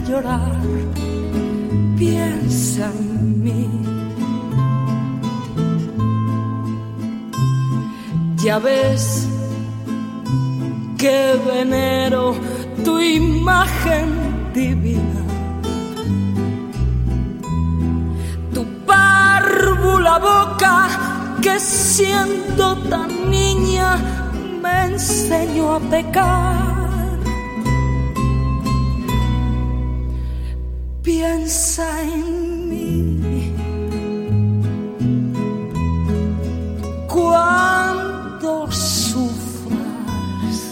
llorar, piensa en mí. Ya ves que venero tu imagen divina, tu párvula boca que siendo tan niña me enseñó a pecar. Piensa en mí cuando sufras,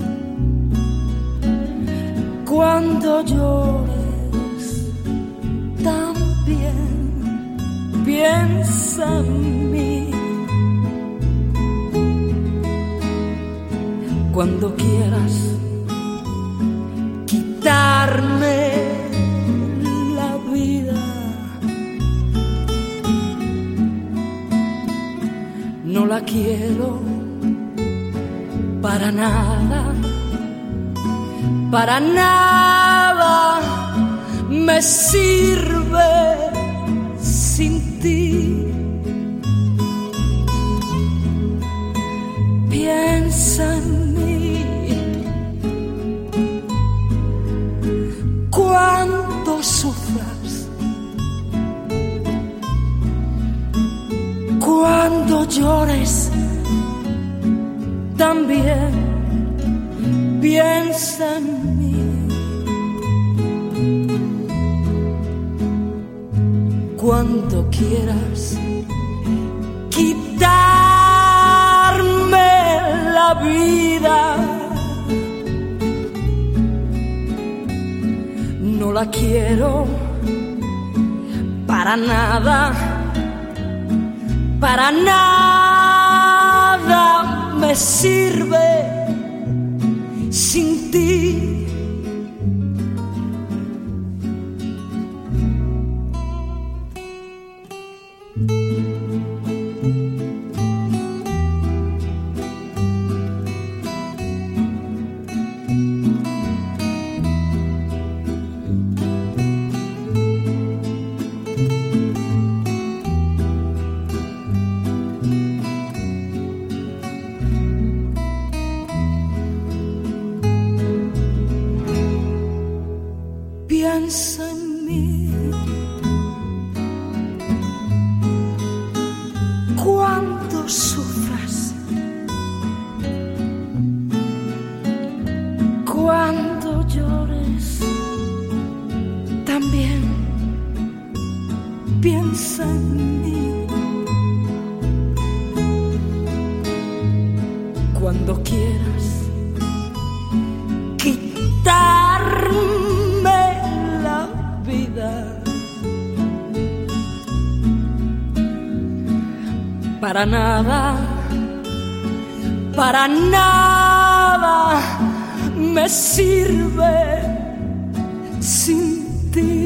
cuando llores también. Piensa en mí cuando quieras quitarme la vida. No la quiero para nada, para nada me sirve sin ti. Piensa en mí cuando sufras, cuando llores también. Piensa en mí cuando quieras quitarme la vida. No la quiero para nada, para nada me sirve sin ti. Piensa en mí cuando sufras, cuando llores también. Piensa en mí cuando quieras quitarme la vida. Para nada, para nada me sirve sin ti.